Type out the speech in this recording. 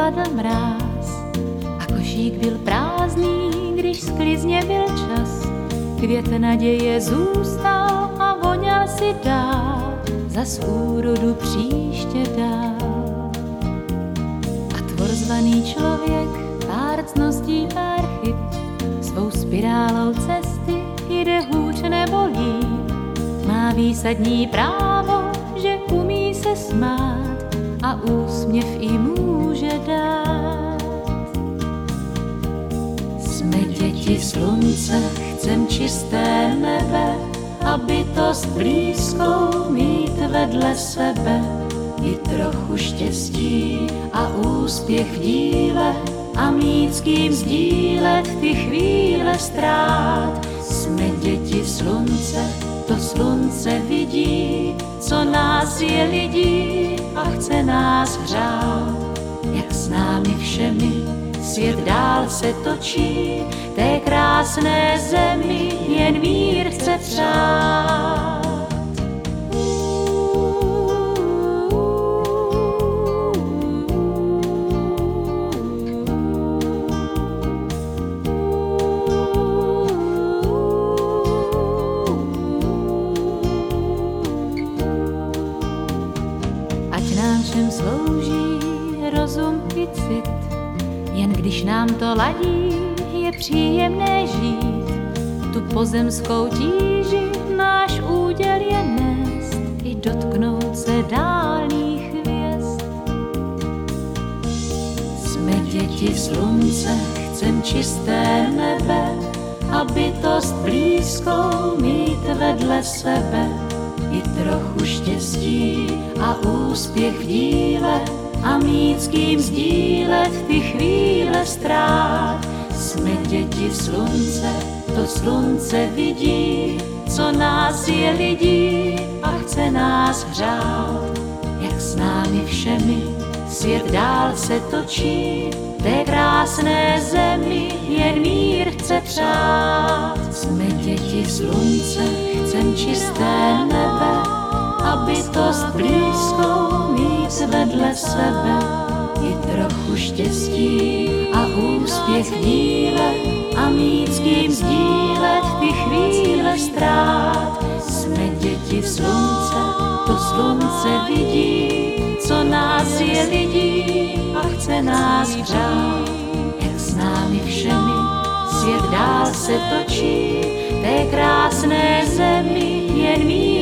padl mráz a košík byl prázdný, když sklizně byl čas. Květ naděje zůstal a voněl si dál, zas úrodu příště dál. A tvor zvaný člověk, pár cností, pár chyb, svou spirálou cesty jde hůř nebo líp. Má výsadní právo, že umí se smát a úsměv i může dát. Jsme děti slunce, chcem čisté nebe a bytost blízkou mít vedle sebe. I trochu štěstí a úspěch v díle a mít s kým sdílet ty chvíle ztrát. Jsme děti slunce, to slunce vidí, co nás je lidí a chce nás hřát. Jak s námi všemi svět dál se točí, té krásné zemi jen mír chce přát. Ať nám všem slouží rozum i cit, jen když nám to ladí, je příjemné žít. Tu pozemskou tíži náš úděl je nést i dotknout se dálných hvězd. Jsme děti slunce, chcem čisté nebe a bytost blízkou mít vedle sebe. I trochu štěstí a úspěch v díle a mít s kým sdílet ty chvíle ztrát. Jsme děti slunce, to slunce vidí, co nás je lidí a chce nás hřát. Jak s námi všemi svět dál se točí, té krásné zemi jen mír chce přát. Jsme děti slunce, chcem čisté nebe a bytost blízkou mít vedle sebe. I trochu štěstí a úspěch v díle a mít s kým sdílet ty chvíle ztrát. Jsme děti slunce, to slunce vidí, co nás je lidí a chce nás hřát. Jak s námi všemi svět dál se točí, té krásné zemi jen mír